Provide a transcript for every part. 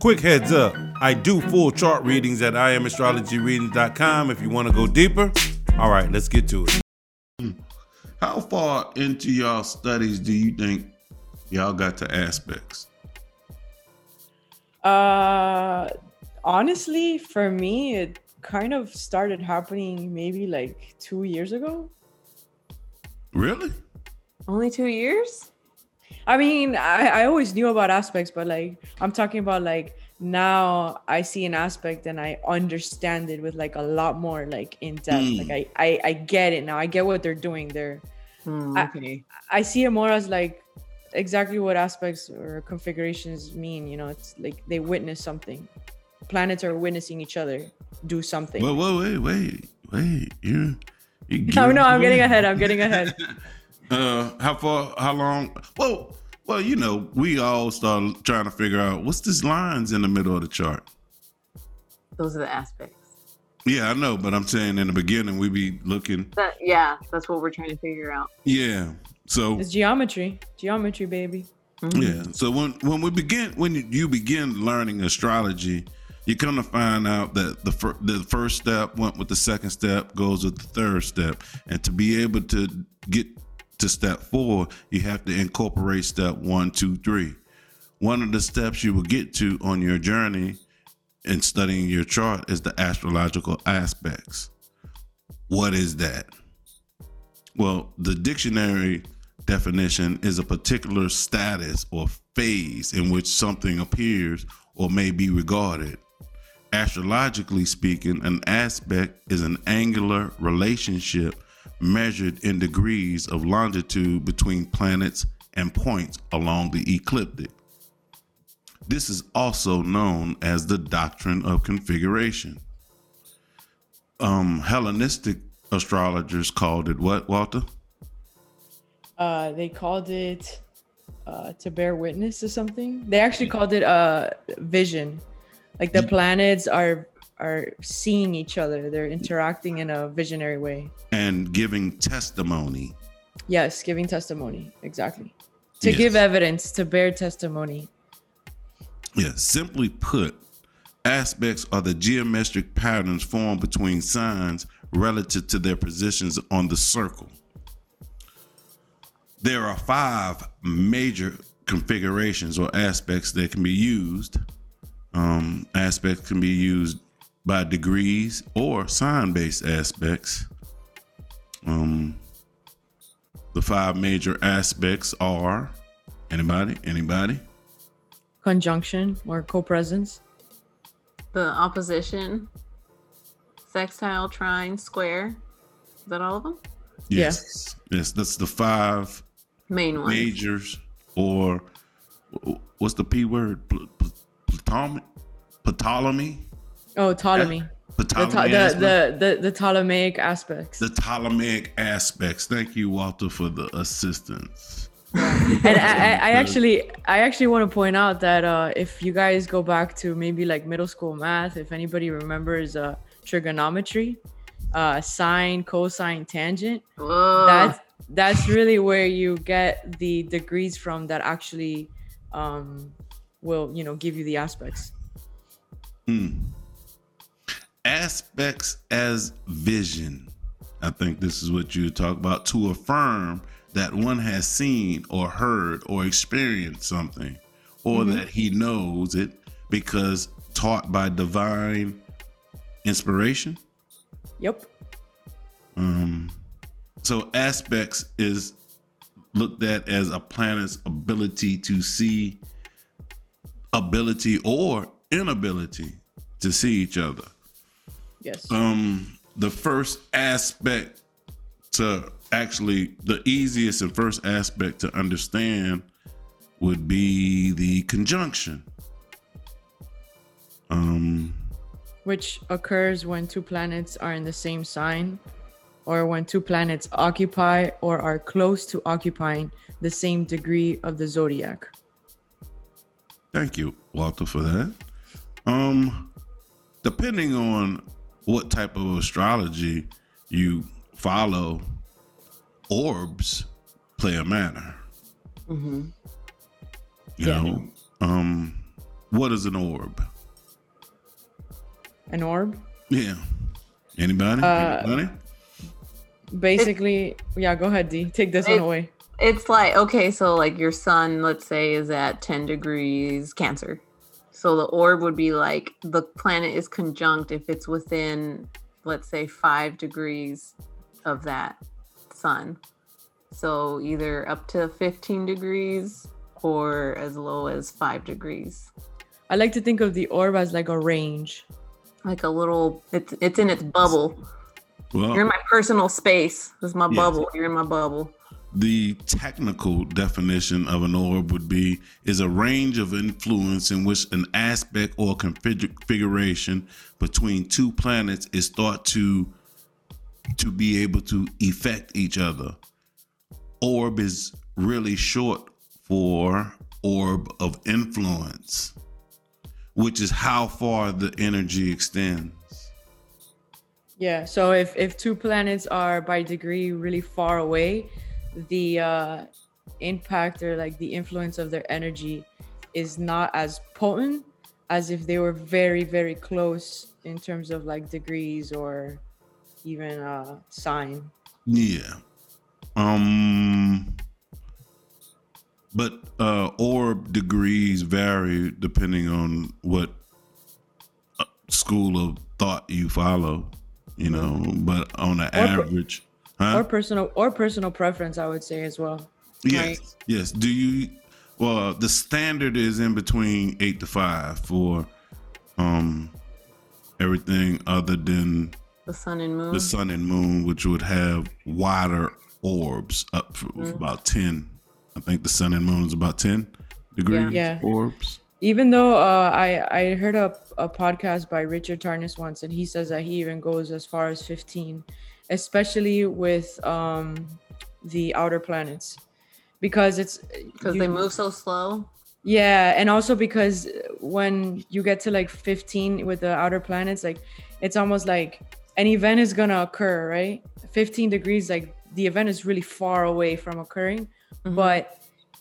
Quick heads up, I do full chart readings at IamAstrologyReadings.com if you want to go deeper. All right, let's get to it. How far into y'all studies do you think y'all got to aspects? Honestly, for me, it kind of started happening maybe like 2 years ago. Really? Only 2 years? I mean, I always knew about aspects, but like I'm talking about like now I see an aspect and I understand it with like a lot more like in depth. Like I get it now. I get what they're doing there. Okay. I see it more as like exactly what aspects or configurations mean. You know, it's like they witness something. Planets are witnessing each other do something. Wait. You No, I'm getting ahead. How long? Well, you know, we all start trying to figure out what's this lines in the middle of the chart. Those are the aspects. Yeah, I know, but I'm saying in the beginning we be looking. That's what we're trying to figure out. Yeah, so it's geometry, baby. Mm-hmm. Yeah, so when you begin learning astrology, you come to find out that the first step went with the second step, goes with the third step, and to be able to get to step 4, you have to incorporate step 1, 2, 3. One of the steps you will get to on your journey in studying your chart is the astrological aspects. What is that? Well, the dictionary definition is a particular status or phase in which something appears or may be regarded. Astrologically speaking, an aspect is an angular relationship measured in degrees of longitude between planets and points along the ecliptic. This is also known as the doctrine of configuration. Hellenistic astrologers called it what, Walter? They called it to bear witness or something. They actually called it vision. Like the planets are seeing each other. They're interacting in a visionary way. And giving testimony. Yes, giving testimony. Exactly. To give evidence, to bear testimony. Yes, simply put, aspects are the geometric patterns formed between signs relative to their positions on the circle. There are 5 major configurations or aspects that can be used. Aspects can be used by degrees or sign-based aspects. The 5 major aspects are anybody? Conjunction or co-presence. The opposition, sextile, trine, square. Is that all of them? Yes. Yeah. Yes, that's the 5 main ones. Majors, or what's the P word? Ptolemy? Oh, Ptolemy. The Ptolemaic aspects. The Ptolemaic aspects. Thank you, Walter, for the assistance. And I actually want to point out that if you guys go back to maybe like middle school math, if anybody remembers trigonometry, sine, cosine, tangent, that's really where you get the degrees from that actually will give you the aspects. Aspects as vision. I think this is what you talk about, to affirm that one has seen or heard or experienced something, or that he knows it because taught by divine inspiration. Yep. So aspects is looked at as a planet's ability to see, ability or inability to see each other. Yes. The first aspect to actually, the easiest and first aspect to understand would be the conjunction. Which occurs when 2 planets are in the same sign, or when 2 planets occupy or are close to occupying the same degree of the zodiac. Thank you, Walter, for that. Depending on what type of astrology you follow, orbs play a manner. You know, What is an orb? An orb? Yeah. Anybody? Anybody? Basically, yeah, go ahead, D. Take this one away. It's like, okay, so like your sun, let's say, is at 10 degrees Cancer. So the orb would be like the planet is conjunct if it's within, let's say, 5 degrees of that sun. So either up to 15 degrees or as low as 5 degrees. I like to think of the orb as like a range. Like a little, it's in its bubble. Well, You're in my personal space. This is my bubble. You're in my bubble. the technical definition of an orb is a range of influence in which an aspect or configuration between two planets is thought to be able to affect each other. Orb is really short for orb of influence, which is how far the energy extends. Yeah, so if two planets are by degree really far away, the impact or like the influence of their energy is not as potent as if they were very, very close in terms of like degrees or even sign. Yeah. But orb degrees vary depending on what school of thought you follow, you know, but on the average, or personal preference, I would say as well. Yes. Right? Yes. The standard is in between 8 to 5 for everything other than the sun and moon, which would have wider orbs up for about 10. I think the sun and moon is about 10 degrees orbs. Even though I heard a podcast by Richard Tarnas once, and he says that he even goes as far as 15, especially with the outer planets, because they move so slow. Yeah, and also because when you get to like 15 with the outer planets, like it's almost like an event is gonna occur, right? 15 degrees, like the event is really far away from occurring, but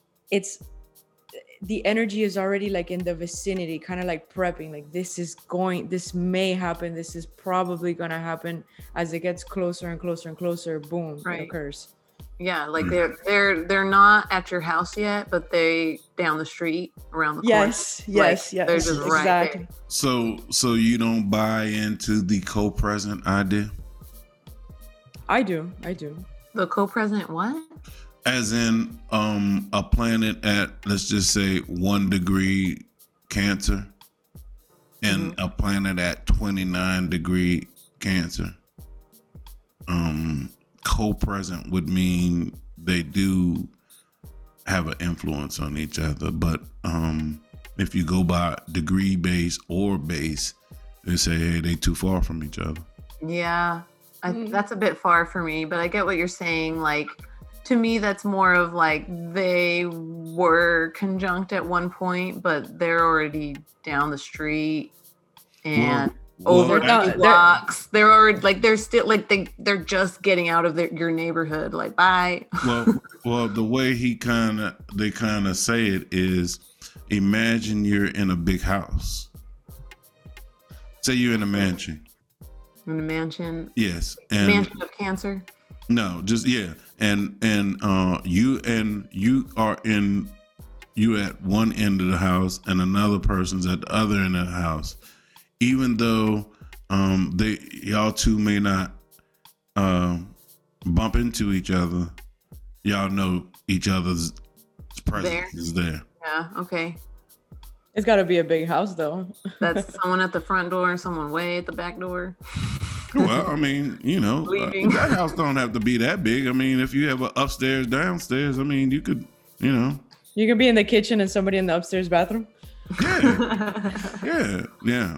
the energy is already like in the vicinity, kind of like prepping, like this may happen, this is probably gonna happen. As it gets closer and closer and closer, boom, it occurs. Yeah, like they're not at your house yet, but they down the street around the corner. Yes. They're just right exactly. there. So you don't buy into the co-present idea? I do. The co-present what? As in a planet at, let's just say, 1 degree Cancer and a planet at 29 degree Cancer. Co-present would mean they do have an influence on each other, but if you go by degree base or base, they say, hey, they too far from each other. Yeah, that's a bit far for me, but I get what you're saying. Like, to me, that's more of like they were conjunct at one point, but they're already down the street and over blocks. They're already like they're still like they're just getting out of your neighborhood. Like, bye. Well, the way they kind of say it is, imagine you're in a big house. Say you're in a mansion. In a mansion. Yes. And mansion of Cancer. No, just and you at one end of the house and another person's at the other end of the house. Even though y'all two may not bump into each other, y'all know each other's presence is there. Yeah, okay. It's got to be a big house, though. That's someone at the front door and someone way at the back door. Well, I mean, you know, that house don't have to be that big. I mean, if you have an upstairs, downstairs, I mean, you could, you know. You could be in the kitchen and somebody in the upstairs bathroom. Yeah.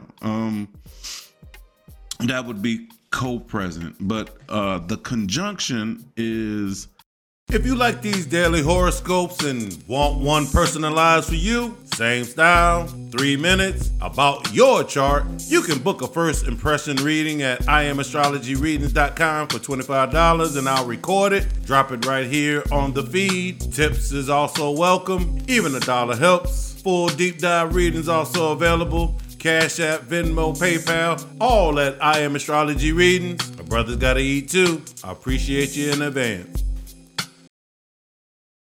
That would be co-present. But the conjunction is... If you like these daily horoscopes and want one personalized for you, same style, 3 minutes, about your chart, you can book a first impression reading at IamAstrologyReadings.com for $25 and I'll record it, drop it right here on the feed. Tips is also welcome, even $1 helps. Full deep dive readings also available. Cash App, Venmo, PayPal, all at I Am Astrology Readings. My brother's gotta eat too. I appreciate you in advance.